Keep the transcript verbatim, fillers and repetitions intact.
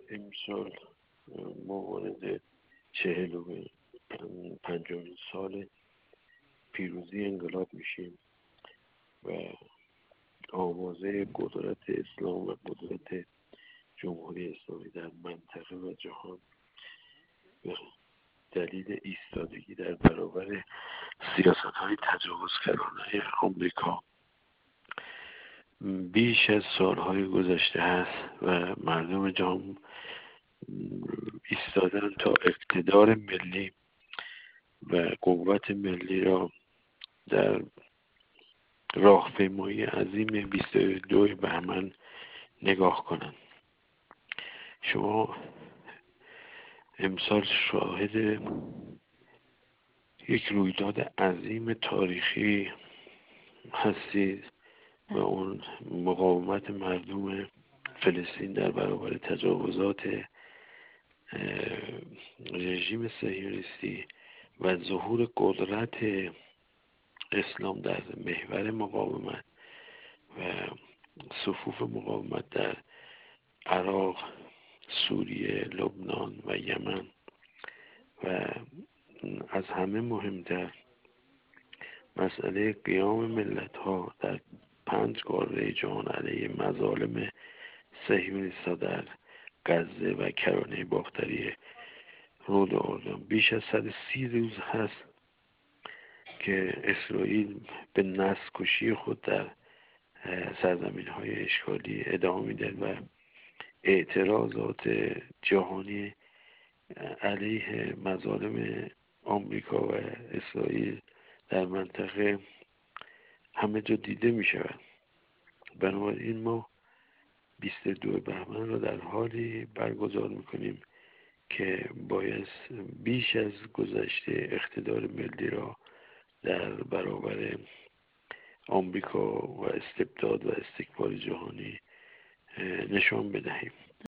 امسال ما وارد چهل و پنجمین سال پیروزی انقلاب میشیم و آوازه قدرت اسلام و قدرت جمهوری اسلامی در منطقه و جهان به دلیل ایستادگی در برابر سیاست‌های تجاوزکرانه آمریکا بیش از سالهای گذشته هست و مردم جهان ایستادن تا اقتدار ملی و قوت ملی را در راهپیمایی عظیم بیست و دو بهمن نگاه کنند. شما امسال شاهد یک رویداد عظیم تاریخی هستید و اون مقاومت مردم فلسطین در برابر تجاوزات رژیم صهیونیستی و ظهور قدرت اسلام در محور مقاومت و صفوف مقاومت در عراق، سوریه، لبنان و یمن و از همه مهمتر مسئله قیام ملت ها در پنج قاره جهان علیه مظالم صهیونیست‌ها در غزه و کرانه باختری رود اردن. بیش از صد و سی روز هست که اسرائیل به نسل‌کشی خود در سرزمین‌های اشغالی ادامه میده و اعتراضات جهانی علیه مظالم آمریکا و اسرائیل در منطقه همه جا دیده می شود. بنابراین ما بیست و دو بهمن را در حالی برگزار می کنیم که باید بیش از گذشته اقتدار ملی را در برابر آمریکا و استبداد و استکبار جهانی نشان بدهیم.